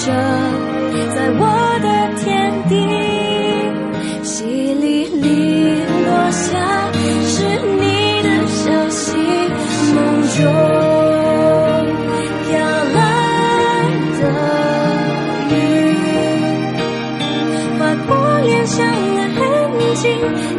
着在我的天地，淅沥沥落下是你的消息，梦中飘来的雨，划过脸上的痕迹，